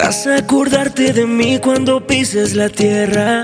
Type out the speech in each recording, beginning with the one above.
Vas a acordarte de mí cuando pises la tierra,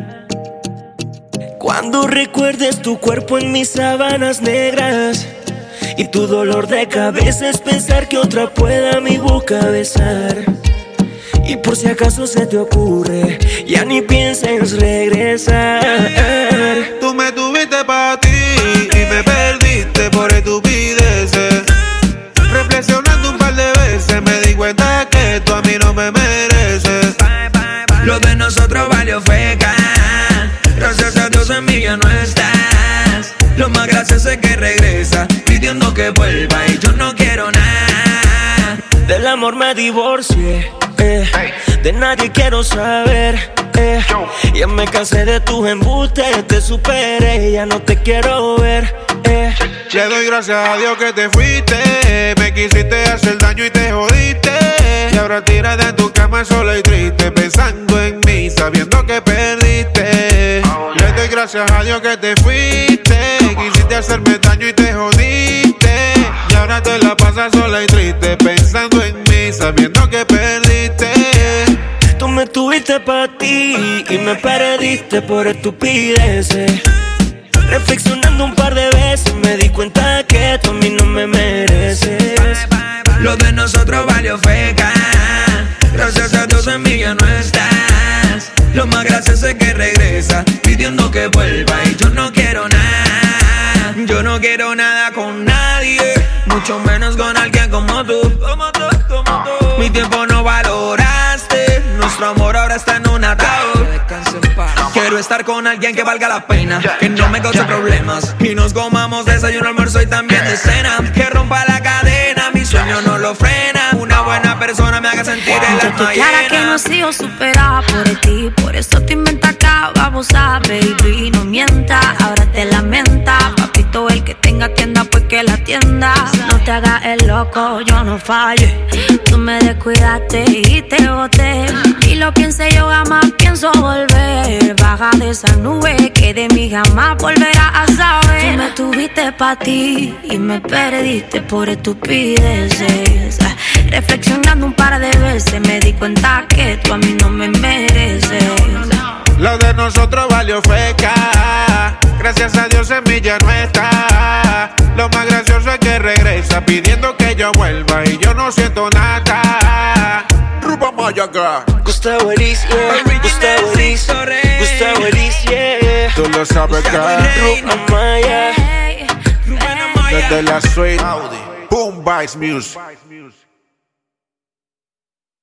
cuando recuerdes tu cuerpo en mis sábanas negras. Y tu dolor de cabeza es pensar que otra pueda mi boca besar. Y por si acaso se te ocurre, ya ni pienses regresar. Tú me tuviste pa' ti y me perdiste por estupideces. Reflexionando un par de veces me di cuenta que tú a mí no me mereces. Lo de nosotros valió feca. Gracias a Dios en mí ya no estás. Lo más gracioso es que regresa pidiendo que vuelva y yo no quiero nada. Del amor me divorcié, de nadie quiero saber, Ya me cansé de tus embustes, te superé, ya no te quiero ver, Le doy gracias a Dios que te fuiste. Me quisiste hacer daño y te jodiste. Y ahora tiras de tu cama sola y triste, pensando en mí, sabiendo que perdiste. Le doy gracias a Dios que te fuiste. Quisiste hacerme daño y te jodiste. Y ahora te la pasas sola y triste, pensando en mí, sabiendo que perdiste. Tú me tuviste pa' ti y me perdiste por estupideces. Reflexionando un par de veces me di cuenta que tú a mí no me mereces. Lo de nosotros valió feca. Gracias a Dios en mí ya no estás. Lo más gracioso es que regresa pidiendo que vuelva y yo no quiero nada. Yo no quiero nada con nadie, mucho menos con alguien como tú. Mi tiempo no valoraste, nuestro amor ahora está en un ataúd. Quiero estar con alguien que valga la pena, que no me cause problemas y nos comamos desayuno, almuerzo y también de cena. Que rompa la cadena, mi sueño no lo frena. Una buena persona me haga sentir el alma clara llena. que no he sido superada por ti, por eso te inventas acá, babosa, baby, no mientas. Ahora te lamenta, papito, el que tenga tienda pues que la tienda. No te hagas el loco, yo no falle. Tú me descuidaste y te boté, y lo piense yo jamás pienso volver. Baja de esa nube que de mí jamás volverás a saber. Tú me tuviste pa' ti y me perdiste por estupideces. Reflexionando un par de veces me di cuenta que tú a mí no me mereces. Lo de nosotros valió feca. Gracias a Dios en mí ya no está. Lo más gracioso es que regresa pidiendo que yo vuelva y yo no siento nada. Rupa Mayaga, Gustavo Elis, yeah. Gustavo Elis, Gustavo Elis, yeah. tú lo sabes, Rupa Maya. desde la suite Boom Vice Music.